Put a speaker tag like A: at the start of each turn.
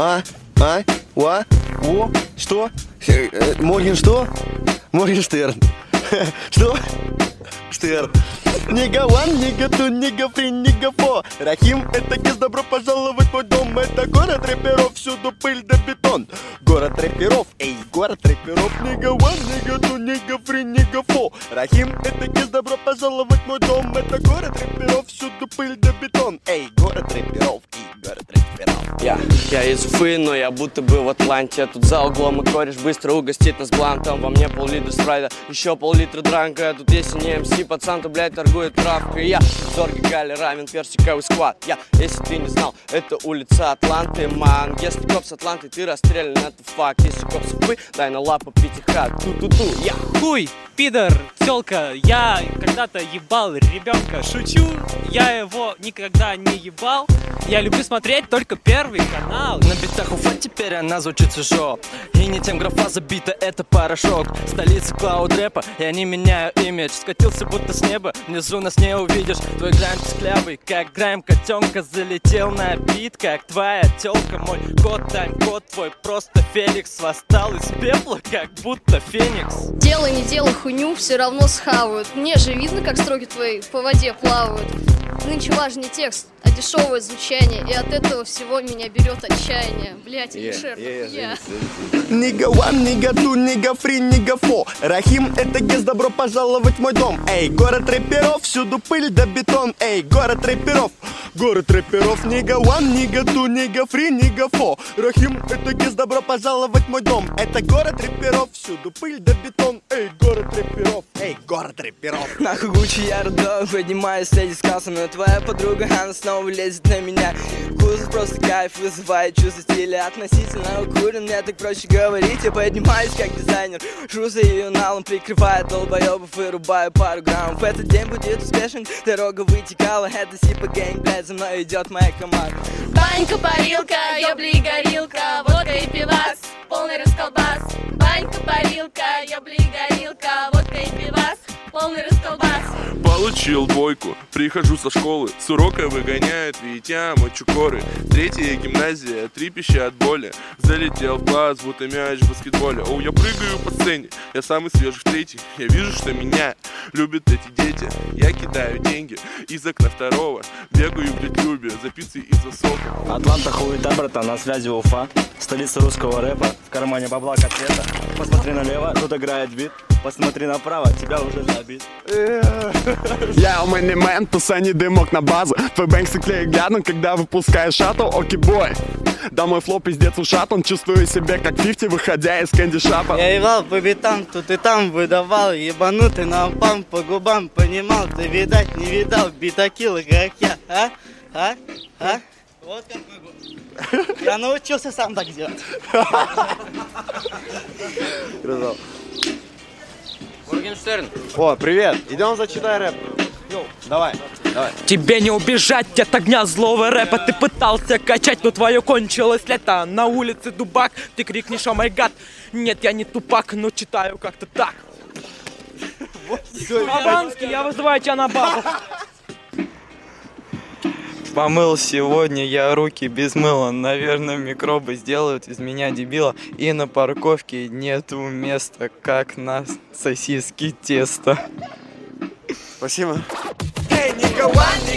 A: О, что? Морген что? Моргенштерн. Что? Штерн. Нига ван, нига ту, нига фри, нига фо. Рахим, это гез, добро пожаловать в мой дом. Это город рэперов, всюду пыль да бетон. Город рэперов, эй, город рэперов. Нига ван, нига ту, нига фри, нига фо. Рахим, это гез, добро пожаловать в мой дом. Это город рэперов, всюду пыль да бетон. Эй, город рэперов, эй, город рэперов.
B: Я из Уфы, но я будто бы в Атланте. Тут за углом и кореш быстро угостит нас блантом. Во мне пол-литра спрайта, еще пол-литра дранка. Тут если не МС, пацан, то, блядь, торгует травкой. Я Зорги Гали, рамен, персиковый сквад. Если ты не знал, это улица Атланты, ман. Если коп с Атланты, ты расстрелян, это факт. Если коп с Уфы, дай на лапу пятихат. Ту-ту-ту, я
C: хуй, пидор, тёлка. Я когда-то ебал ребенка. Шучу, я его никогда не ебал. Я люблю смотреть только Первый канал.
D: На битах Уфа теперь она звучит чужо. И не тем графа забита, это порошок. Столица клауд-рэпа, я не меняю имидж. Скатился будто с неба, внизу нас не увидишь. Твой грайм писклявый, как грайм котенка. Залетел на бит, как твоя тёлка. Мой кот, тайм-код твой, просто Феликс. Восстал из пепла, как будто феникс.
E: Делай, не делай хуйню, все равно схавают. Мне же видно, как строки твои по воде плавают. Нынче важный текст, а дешевое звучание. И от этого всего меня берет отчаяние. Блять, Алишер, я.
A: Нига ван, нига ту, нига фри, нига фо. Рахим, это гез, добро пожаловать в мой дом. Эй, город рэперов, всюду пыль да бетон. Эй, город рэперов, город рэперов. Нига ван, нига ту, нига фри, нига фо. Рахим, это гез, добро пожаловать в мой дом. Это город рэперов, всюду пыль да бетон. Эй, город рэперов, эй, город рэперов.
D: Нахуй Гуччи, я родной, поднимаюсь, леди с кассом. Но твоя подруга, она снова лезет на меня. Кузов просто кайф вызывает чувство стиля. Относительно укурен, мне так проще говорить. Я поднимаюсь как дизайнер, жу за ее налом, прикрывая долбоебов и рубаю пару граммов. Этот день будет успешен, дорога вытекала. Это Сипа гэнг, блядь, за мной идет моя команда.
E: Банька, парилка, ёбли и горилка, водка и пивас, полный расколбас. Банька, парилка, ёбли и горилка, водка и пивас, полный расколбас.
F: Получил двойку, прихожу со школы, с урока выгоняют, Витя, мочукоры. Третья гимназия, трепещи от боли. Залетел в класс, будто мяч в баскетболе. О, я прыгаю по сцене, я самый свежий в третьих. Я вижу, что меня любят эти дети. Я кидаю деньги из окна второго, бегаю в Ютубе за пиццей из высокого.
G: Атланта хуета, братан, на связи Уфа. Столица русского рэпа, в кармане бабла котлета. Посмотри налево, тут играет бит. Посмотри направо, тебя уже забит.
H: Я мэн, пацани, дымок на базу. Твой бэнгсы клеит рядом, когда выпускаешь шаттл. Окей, бой. Да мой флоу пиздец ушат, он чувствует себя как 50, выходя из кэнди-шапа.
B: Я ебал по битам, тут и там выдавал. Ебанутый напам по губам, понимал. Ты, видать, не видал битакила, как я, а? Вот как могу. Я научился сам так делать. Моргенштерн.
A: О, привет, идем зачитай рэп. Давай.
C: Тебе не убежать от огня злого рэпа. Ты пытался качать, но твое кончилось лето. На улице дубак, ты крикнешь «О май гад». Нет, я не тупак, но читаю как-то так. Хованский, я вызываю тебя на бабу.
D: Помыл сегодня я руки без мыла. Наверное, микробы сделают из меня дебила. И на парковке нету места, как на сосиски тесто.
A: Спасибо.
D: Эй, нига ван,